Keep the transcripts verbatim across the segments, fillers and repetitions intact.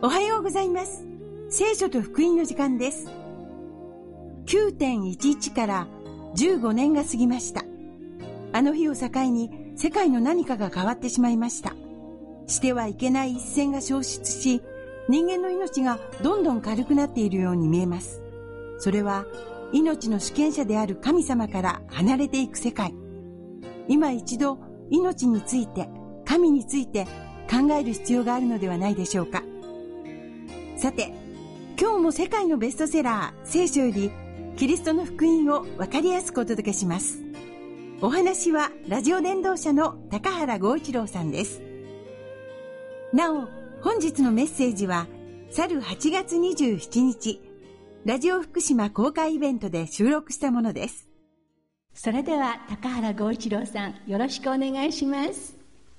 おはようございます。聖書と福音の時間です。きゅうてんいちいち からじゅうごねんが過ぎました。あの日を境に世界の何かが変わってしまいました。してはいけない一線が消失し、人間の命がどんどん軽くなっているように見えます。それは命の主権者である神様から離れていく世界。今一度命について、神について考える必要があるのではないでしょうか。さて、今日も世界のベストセラー聖書よりキリストの福音を分かりやすくお届けします。お話はラジオ伝道者の高原剛一郎さんです。なお、本日のメッセージは去るはちがつにじゅうしちにちラジオ福島公開イベントで収録したものです。 それでは高原剛一郎さん、よろしくお願いします。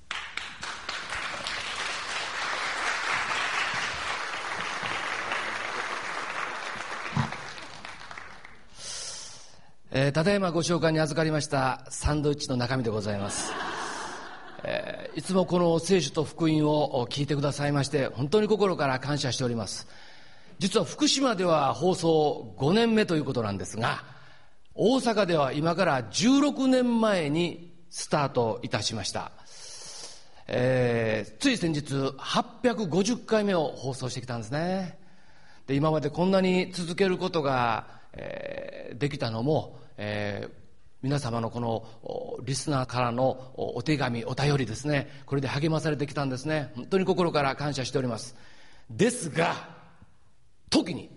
えー、ただいまご紹介に預かりましたサンドイッチの中身でございます。えー、いつもこの聖書と福音を聞いてくださいまして本当に心から感謝しております。実は福島では放送ごねんめということなんですが、大阪では今からじゅうろくねんまえにスタートいたしました。えー、つい先日はっぴゃくごじゅっかいめを放送してきたんですね。で、今までこんなに続けることが、えー、できたのも、えー、皆様のこのリスナーからのお手紙、お便りですね、これで励まされてきたんですね。本当に心から感謝しております。ですが時に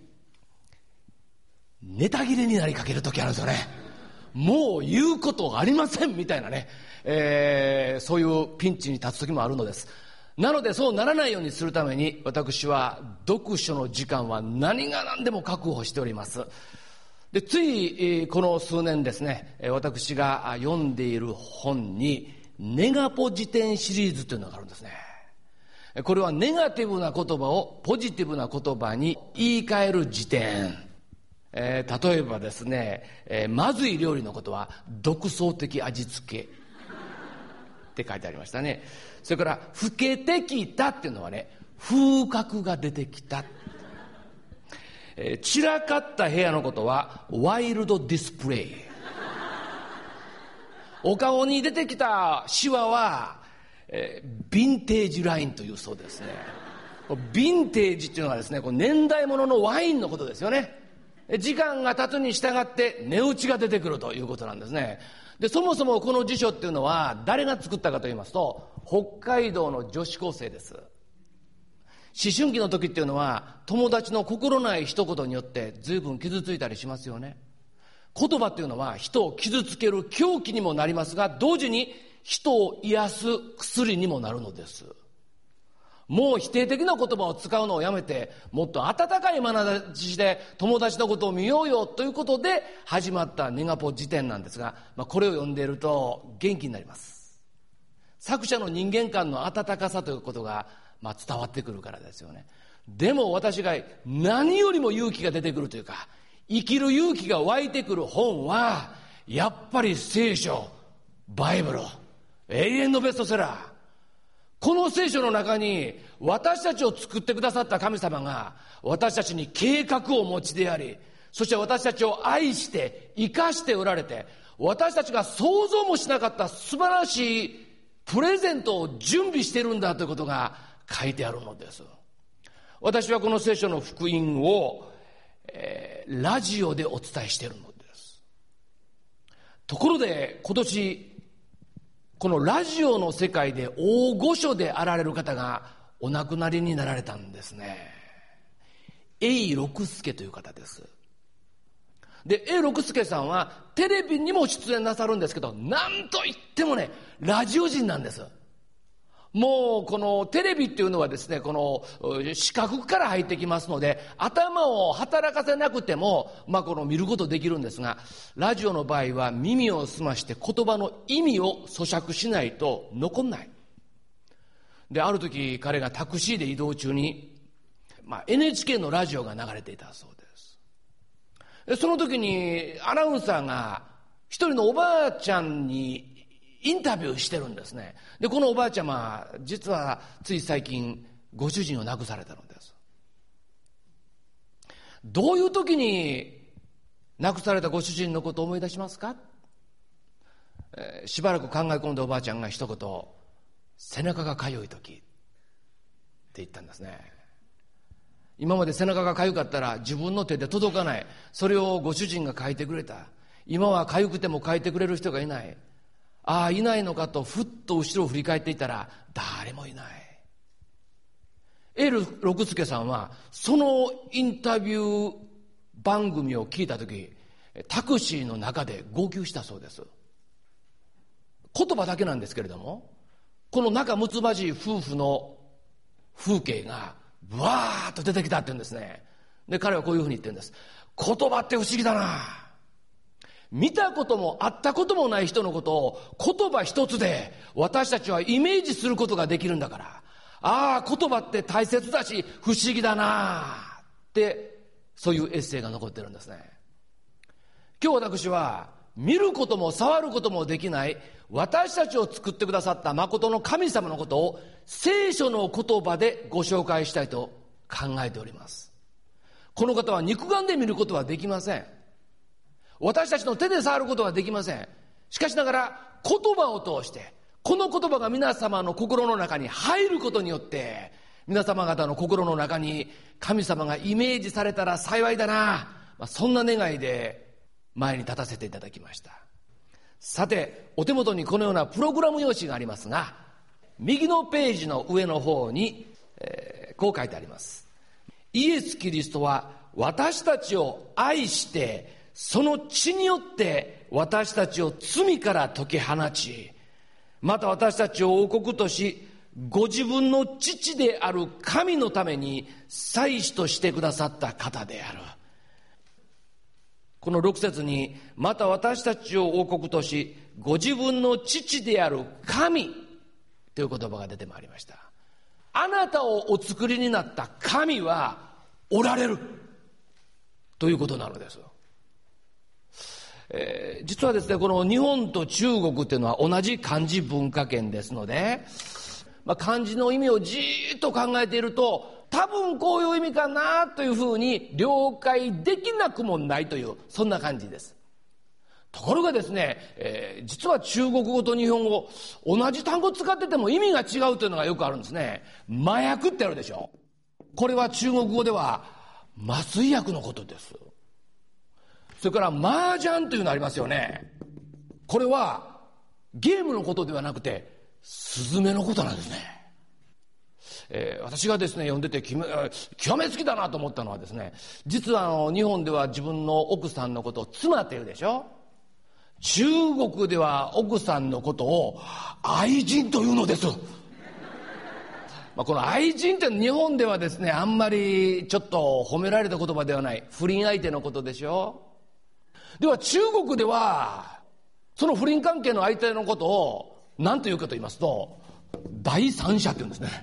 ネタ切れになりかける時あるんですよね。もう言うことありませんみたいなね、えー、そういうピンチに立つ時もあるのです。なのでそうならないようにするために私は読書の時間は何が何でも確保しております。で、つい、えー、この数年ですね、私が読んでいる本にネガポ辞典シリーズというのがあるんですね。これはネガティブな言葉をポジティブな言葉に言い換える辞典。えー、例えばですね、えー、まずい料理のことは独創的味付けって書いてありましたね。それから老けてきたっていうのはね、風格が出てきた。えー、散らかった部屋のことはワイルドディスプレイ。お顔に出てきたシワは、えー、ヴィンテージラインというそうですね。ヴィンテージっていうのはですね、こう年代物のワインのことですよね。時間が経つに従って値打ちが出てくるということなんですね。で、そもそもこの辞書っていうのは誰が作ったかと言いますと、北海道の女子高生です。思春期の時っていうのは友達の心ない一言によって随分傷ついたりしますよね。言葉っていうのは人を傷つける凶器にもなりますが、同時に人を癒す薬にもなるのです。もう否定的な言葉を使うのをやめて、もっと温かい眼差しで友達のことを見ようよということで始まったネガポ辞典なんですが、まあ、これを読んでいると元気になります。作者の人間観の温かさということが、まあ、伝わってくるからですよね。でも私が何よりも勇気が出てくるというか、生きる勇気が湧いてくる本はやっぱり聖書、バイブル、永遠のベストセラー。この聖書の中に私たちを作ってくださった神様が私たちに計画をお持ちであり、そして私たちを愛して生かしておられて、私たちが想像もしなかった素晴らしいプレゼントを準備しているんだということが書いてあるのです。私はこの聖書の福音を、えー、ラジオでお伝えしているのです。ところで今年このラジオの世界で大御所であられる方がお亡くなりになられたんですね。永六輔という方です。で、永六輔さんはテレビにも出演なさるんですけど、なんといってもね、ラジオ人なんです。もうこのテレビっていうのはですね、この視覚から入ってきますので、頭を働かせなくても、まあこの見ることできるんですが、ラジオの場合は耳を澄まして言葉の意味を咀嚼しないと残んない。で、ある時彼がタクシーで移動中に、まあ エヌエイチケー のラジオが流れていたそうです。で、その時にアナウンサーが一人のおばあちゃんにインタビューしてるんですね。で、このおばあちゃま、実はつい最近ご主人を亡くされたのです。 どういう時に亡くされたご主人のことを思い出しますか？えー、しばらく考え込んでおばあちゃんが一言、背中がかゆい時って言ったんですね。今まで背中がかゆかったら自分の手で届かない、それをご主人が書いてくれた。今はかゆくても書いてくれる人がいない。ああ、いないのかとふっと後ろを振り返っていたら誰もいない。エール六輔さんはそのインタビュー番組を聞いた時、タクシーの中で号泣したそうです。言葉だけなんですけれども、この仲睦まじい夫婦の風景がブワーッと出てきたって言うんですね。で、彼はこういうふうに言ってるんです。言葉って不思議だな。見たことも会ったこともない人のことを言葉一つで私たちはイメージすることができるんだから、ああ、言葉って大切だし不思議だなって、そういうエッセイが残ってるんですね。今日私は見ることも触ることもできない私たちを作ってくださった誠の神様のことを聖書の言葉でご紹介したいと考えております。この方は肉眼で見ることはできません。私たちの手で触ることはできません。しかしながら言葉を通して、この言葉が皆様の心の中に入ることによって、皆様方の心の中に神様がイメージされたら幸いだな、まあ、そんな願いで前に立たせていただきました。さて、お手元にこのようなプログラム用紙がありますが、右のページの上の方に、えー、こう書いてあります。イエス・キリストは私たちを愛して、その血によって私たちを罪から解き放ち、また私たちを王国とし、ご自分の父である神のために祭司としてくださった方である。このろく節に、また私たちを王国とし、ご自分の父である神という言葉が出てまいりました。あなたをお作りになった神はおられるということなのです。えー、実はですね、この日本と中国っていうのは同じ漢字文化圏ですので、まあ、漢字の意味をじーっと考えていると、多分こういう意味かなというふうに了解できなくもないという、そんな感じです。ところがですね、えー、実は中国語と日本語同じ単語使ってても意味が違うというのがよくあるんですね。麻薬ってあるでしょ。これは中国語では麻酔薬のことです。それから麻雀というのありますよね。これはゲームのことではなくてスズメのことなんですね。えー、私がですね読んでて極めつきだなと思ったのはですね、実はあの日本では自分の奥さんのことを妻って言うでしょ。中国では奥さんのことを愛人というのです。まあこの愛人って日本ではですね、あんまりちょっと褒められた言葉ではない、不倫相手のことでしょ。では中国ではその不倫関係の相手のことを何と言うかと言いますと、第三者って言うんですね。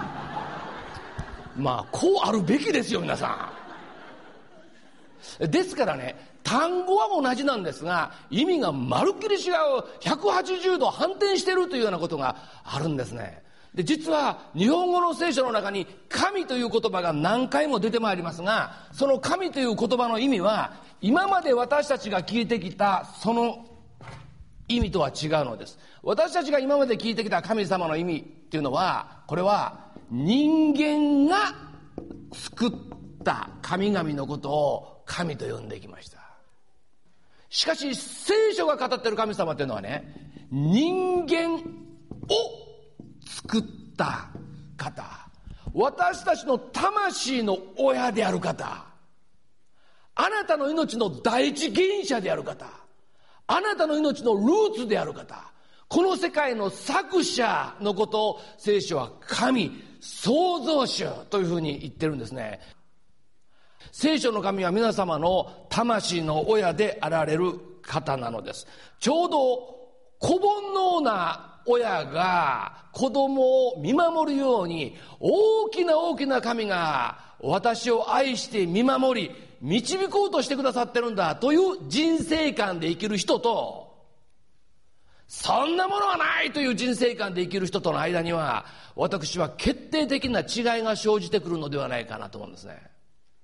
まあこうあるべきですよ皆さん。ですからね、単語は同じなんですが意味がまるっきり違う、ひゃくはちじゅうど反転してるというようなことがあるんですね。で、実は日本語の聖書の中に神という言葉が何回も出てまいりますが、その神という言葉の意味は今まで私たちが聞いてきたその意味とは違うのです。私たちが今まで聞いてきた神様の意味っていうのは、これは人間が作った神々のことを神と呼んできました。しかし聖書が語っている神様っていうのはね、人間を作った方、私たちの魂の親である方、あなたの命の第一原者である方、あなたの命のルーツである方、この世界の作者のことを聖書は神、創造主というふうに言ってるんですね。聖書の神は皆様の魂の親であられる方なのです。ちょうど子煩悩な親が子供を見守るように、大きな大きな神が私を愛して見守り導こうとしてくださってるんだという人生観で生きる人と、そんなものはないという人生観で生きる人との間には、私は決定的な違いが生じてくるのではないかなと思うんですね。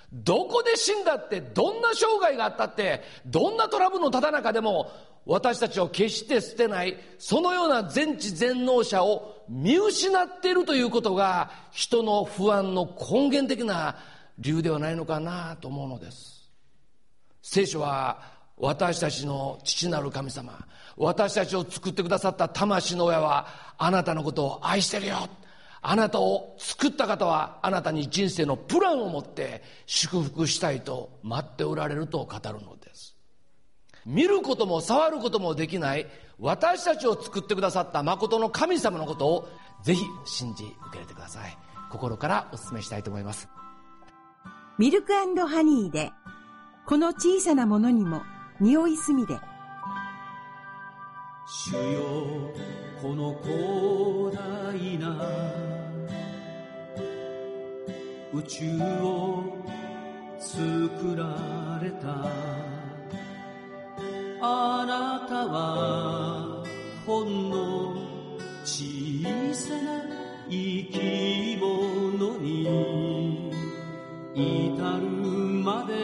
どこで死んだって、どんな生涯があったって、どんなトラブルのただ中でも私たちを決して捨てない、そのような全知全能者を見失っているということが、人の不安の根源的な理由ではないのかなと思うのです。聖書は私たちの父なる神様、私たちを作ってくださった魂の親はあなたのことを愛してるよ、あなたを作った方はあなたに人生のプランを持って祝福したいと待っておられると語るのです。見ることも触ることもできない私たちを作ってくださった誠の神様のことをぜひ信じ受け入れてください。心からお勧めしたいと思います。 ミルク&ハニーで、この小さなものにも匂いすみで。 主よ、この広大な宇宙を作られたあなたはほんの小さな生き物に至るまで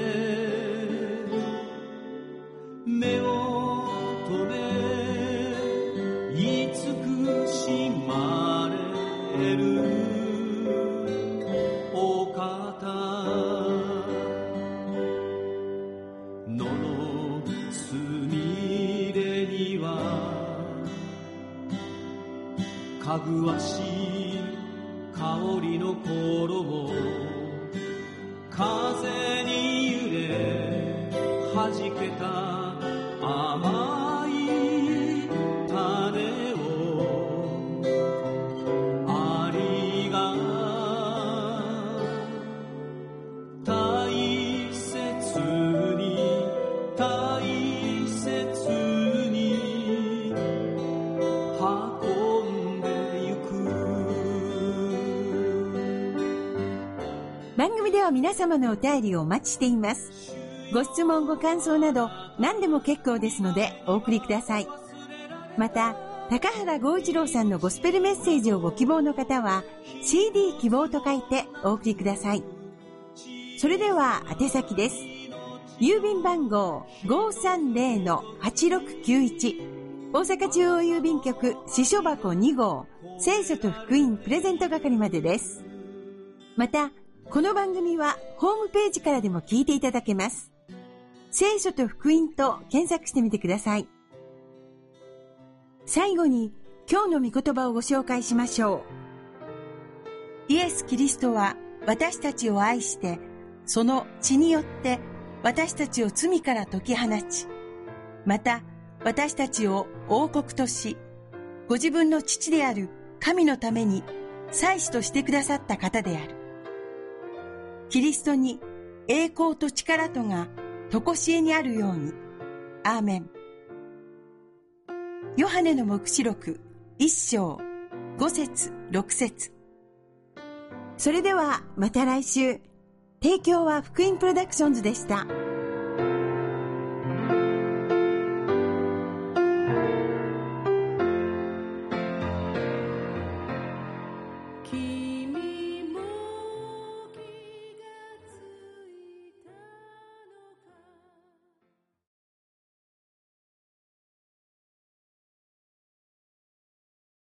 目を止め慈しまれるお方、野のすみれにはかぐわしい香りの頃を風に揺れはじけた甘い種をありが大切に大切に運んでゆく。 番組では皆様のお便りをお待ちしています。ご質問ご感想など何でも結構ですのでお送りください。また高原剛一郎さんのゴスペルメッセージをご希望の方は シーディー 希望と書いてお送りください。それでは宛先です。郵便番号 ごーさんぜろのはちろくきゅういち 大阪中央郵便局支所箱に号聖書と福音プレゼント係までです。またこの番組はホームページからでも聞いていただけます。聖書と福音と検索してみてください。最後に今日の御言葉をご紹介しましょう。イエス・キリストは私たちを愛してその血によって私たちを罪から解き放ち、また私たちを王国とし、ご自分の父である神のために祭司としてくださった方である。キリストに栄光と力とがとこしえにあるように。アーメン。ヨハネの黙示録一章五節六節。それではまた来週。提供は福音プロダクションズでした。